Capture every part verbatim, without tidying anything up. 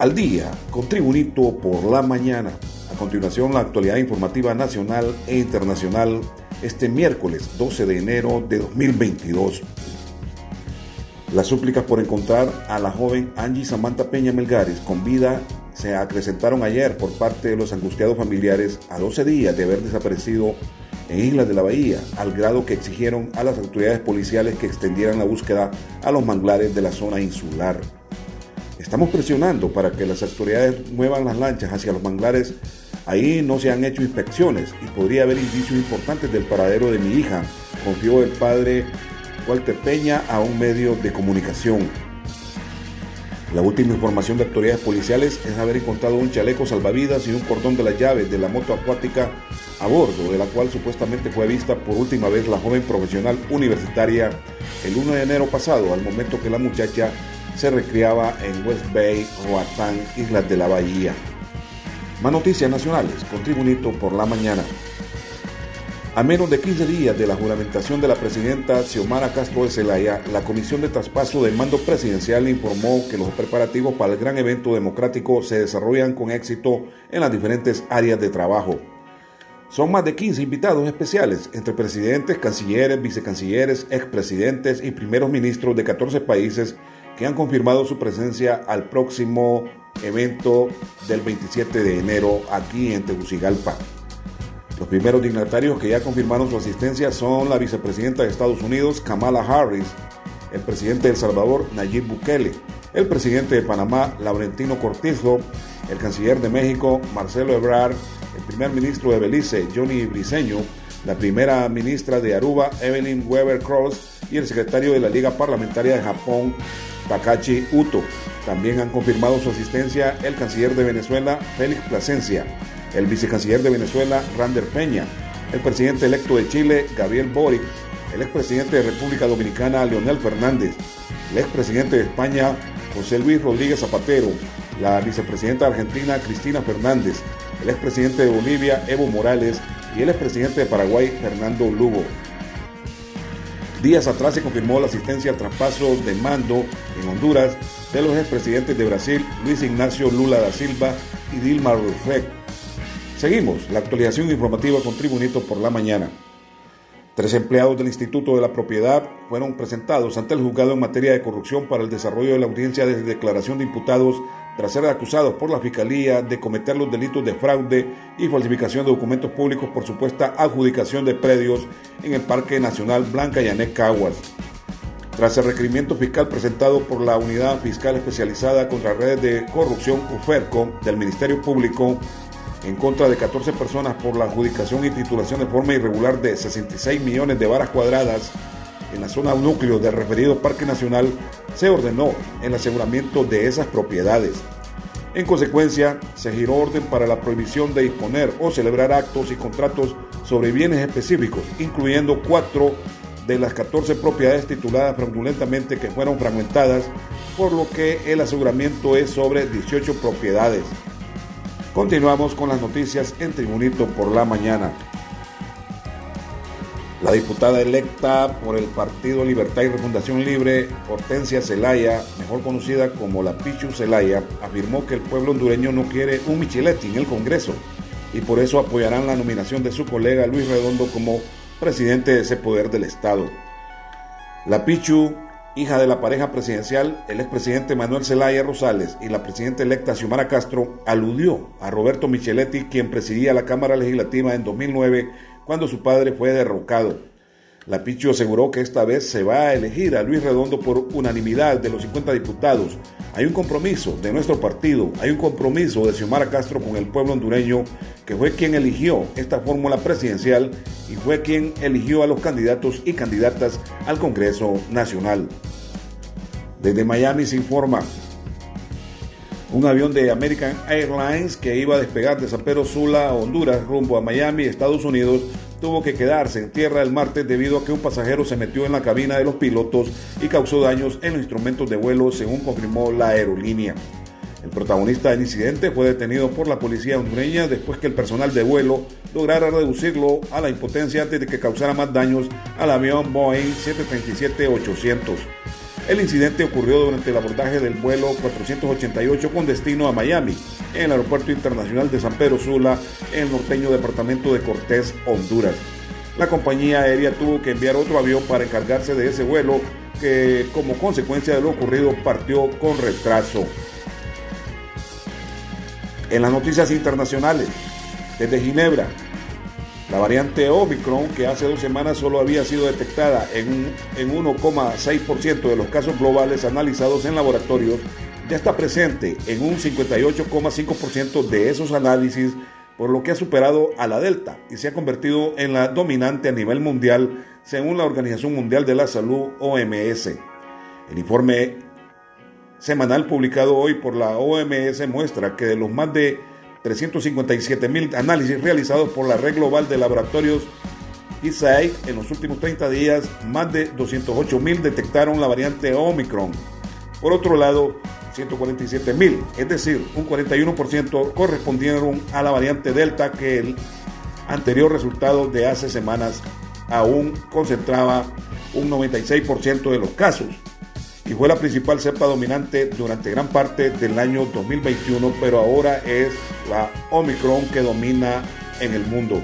Al día, con Tribunito por la mañana. A continuación, la actualidad informativa nacional e internacional este miércoles doce de enero de dos mil veintidós. Las súplicas por encontrar a la joven Angie Samantha Peña Melgares con vida se acrecentaron ayer por parte de los angustiados familiares a doce días de haber desaparecido en Islas de la Bahía, al grado que exigieron a las autoridades policiales que extendieran la búsqueda a los manglares de la zona insular. Estamos presionando para que las autoridades muevan las lanchas hacia los manglares. Ahí no se han hecho inspecciones y podría haber indicios importantes del paradero de mi hija, confió el padre Walter Peña a un medio de comunicación. La última información de autoridades policiales es haber encontrado un chaleco salvavidas y un cordón de las llaves de la moto acuática a bordo, de la cual supuestamente fue vista por última vez la joven profesional universitaria el uno de enero pasado, al momento que la muchacha se recreaba en West Bay, Roatán, Islas de la Bahía. Más noticias nacionales con Tribunito por la mañana. A menos de quince días de la juramentación de la presidenta Xiomara Castro de Zelaya, la Comisión de Traspaso del Mando Presidencial informó que los preparativos para el gran evento democrático se desarrollan con éxito en las diferentes áreas de trabajo. Son más de quince invitados especiales, entre presidentes, cancilleres, vicecancilleres, expresidentes y primeros ministros de catorce países que han confirmado su presencia al próximo evento del veintisiete de enero aquí en Tegucigalpa. Los primeros dignatarios que ya confirmaron su asistencia son la vicepresidenta de Estados Unidos, Kamala Harris, el presidente de El Salvador, Nayib Bukele, el presidente de Panamá, Laurentino Cortizo, el canciller de México, Marcelo Ebrard, el primer ministro de Belice, Johnny Briceño, la primera ministra de Aruba, Evelyn Weber Cross, y el secretario de la Liga Parlamentaria de Japón, Takashi Uto. También han confirmado su asistencia el canciller de Venezuela, Félix Plasencia, el vicecanciller de Venezuela, Rander Peña, el presidente electo de Chile, Gabriel Boric, el expresidente de República Dominicana, Leonel Fernández, el expresidente de España, José Luis Rodríguez Zapatero, la vicepresidenta de Argentina, Cristina Fernández, el expresidente de Bolivia, Evo Morales, y el expresidente de Paraguay, Fernando Lugo. Días atrás se confirmó la asistencia al traspaso de mando en Honduras de los expresidentes de Brasil, Luis Ignacio Lula da Silva y Dilma Rousseff. Seguimos la actualización informativa con Tribunito por la mañana. Tres empleados del Instituto de la Propiedad fueron presentados ante el juzgado en materia de corrupción para el desarrollo de la audiencia de declaración de imputados tras ser acusados por la Fiscalía de cometer los delitos de fraude y falsificación de documentos públicos por supuesta adjudicación de predios en el Parque Nacional Blanca Yané Caguas. Tras el requerimiento fiscal presentado por la Unidad Fiscal Especializada contra Redes de Corrupción UFERCO del Ministerio Público en contra de catorce personas por la adjudicación y titulación de forma irregular de sesenta y seis millones de varas cuadradas en la zona núcleo del referido Parque Nacional, se ordenó el aseguramiento de esas propiedades. En consecuencia, se giró orden para la prohibición de disponer o celebrar actos y contratos sobre bienes específicos, incluyendo cuatro de las catorce propiedades tituladas fraudulentamente que fueron fragmentadas, por lo que el aseguramiento es sobre dieciocho propiedades. Continuamos con las noticias en Tribunito por la mañana. La diputada electa por el Partido Libertad y Refundación Libre, Hortensia Zelaya, mejor conocida como la Pichu Zelaya, afirmó que el pueblo hondureño no quiere un Micheletti en el Congreso y por eso apoyarán la nominación de su colega Luis Redondo como presidente de ese poder del Estado. La Pichu, hija de la pareja presidencial, el expresidente Manuel Zelaya Rosales y la presidenta electa Xiomara Castro, aludió a Roberto Micheletti, quien presidía la Cámara Legislativa en dos mil nueve, cuando su padre fue derrocado. La Pichu aseguró que esta vez se va a elegir a Luis Redondo por unanimidad de los cincuenta diputados. Hay un compromiso de nuestro partido, hay un compromiso de Xiomara Castro con el pueblo hondureño, que fue quien eligió esta fórmula presidencial y fue quien eligió a los candidatos y candidatas al Congreso Nacional. Desde Miami se informa. Un avión de American Airlines que iba a despegar de San Pedro Sula, Honduras, rumbo a Miami, Estados Unidos, tuvo que quedarse en tierra el martes debido a que un pasajero se metió en la cabina de los pilotos y causó daños en los instrumentos de vuelo, según confirmó la aerolínea. El protagonista del incidente fue detenido por la policía hondureña después que el personal de vuelo lograra reducirlo a la impotencia antes de que causara más daños al avión Boeing siete treinta y siete ochocientos. El incidente ocurrió durante el abordaje del vuelo cuatrocientos ochenta y ocho con destino a Miami, en el Aeropuerto Internacional de San Pedro Sula, en el norteño departamento de Cortés, Honduras. La compañía aérea tuvo que enviar otro avión para encargarse de ese vuelo, que como consecuencia de lo ocurrido partió con retraso. En las noticias internacionales, desde Ginebra, la variante Omicron, que hace dos semanas solo había sido detectada en, un, en uno coma seis por ciento de los casos globales analizados en laboratorios, ya está presente en un cincuenta y ocho coma cinco por ciento de esos análisis, por lo que ha superado a la Delta y se ha convertido en la dominante a nivel mundial, según la Organización Mundial de la Salud, O M S. El informe semanal publicado hoy por la O M S muestra que de los más de trescientos cincuenta y siete mil análisis realizados por la Red Global de Laboratorios I S A I en los últimos treinta días, más de doscientos ocho mil detectaron la variante Omicron. Por otro lado, ciento cuarenta y siete mil, es decir, un cuarenta y uno por ciento correspondieron a la variante Delta, que el anterior resultado de hace semanas aún concentraba un noventa y seis por ciento de los casos y fue la principal cepa dominante durante gran parte del año dos mil veintiuno, pero ahora es la Omicron que domina en el mundo.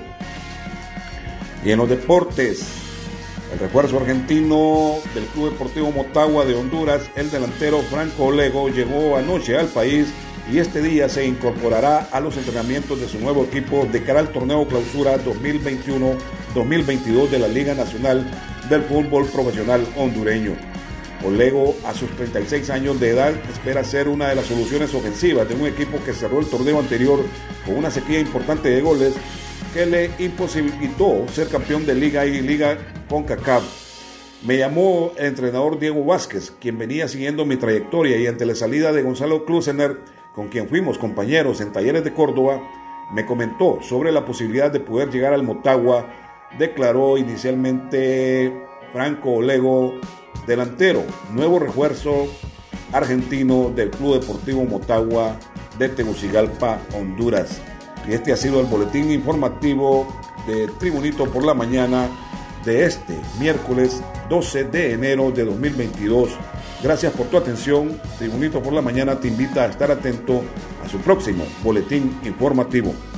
Y en los deportes, el refuerzo argentino del Club Deportivo Motagua de Honduras, el delantero Franco Olego, llegó anoche al país y este día se incorporará a los entrenamientos de su nuevo equipo de cara al torneo Clausura dos mil veintiuno dos mil veintidós de la Liga Nacional del Fútbol Profesional Hondureño. Olego, a sus treinta y seis años de edad, espera ser una de las soluciones ofensivas de un equipo que cerró el torneo anterior con una sequía importante de goles que le imposibilitó ser campeón de Liga y Liga CONCACAF. Me llamó el entrenador Diego Vázquez, quien venía siguiendo mi trayectoria, y ante la salida de Gonzalo Klusener, con quien fuimos compañeros en Talleres de Córdoba, me comentó sobre la posibilidad de poder llegar al Motagua, declaró inicialmente Franco Olego, delantero, nuevo refuerzo argentino del Club Deportivo Motagua de Tegucigalpa, Honduras. Y este ha sido el boletín informativo de Tribunito por la Mañana de este miércoles doce de enero de dos mil veintidós. Gracias por tu atención. Tribunito por la Mañana te invita a estar atento a su próximo boletín informativo.